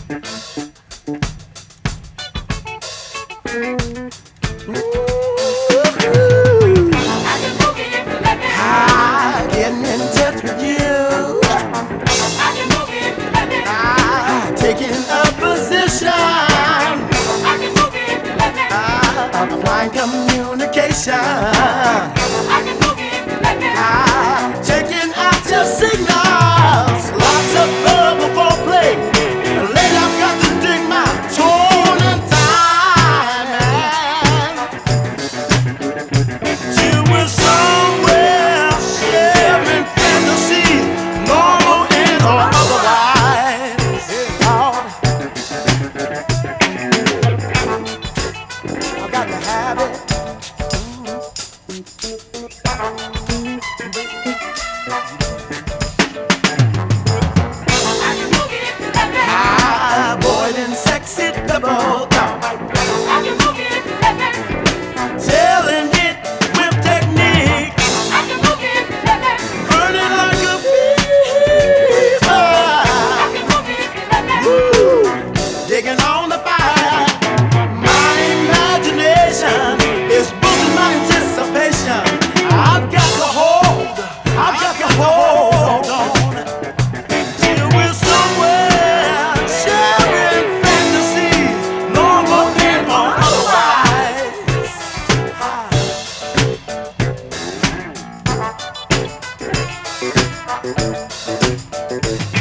Getting in touch with you. Taking a position. Applying communication. Checking out your signals. Lots of verbal foreplay. Lady, I've got to dig my tone and time. Till we're somewhere sharing fantasy, normal and or otherwise. I've got to have it. Avoiding sexy double talk. Telling it with technique. Burning like a fever. Woo, digging on the fire. My imagination is boosting my anticipation. I've got to hold on. Till we're somewhere sharing fantasy, normal and or otherwise.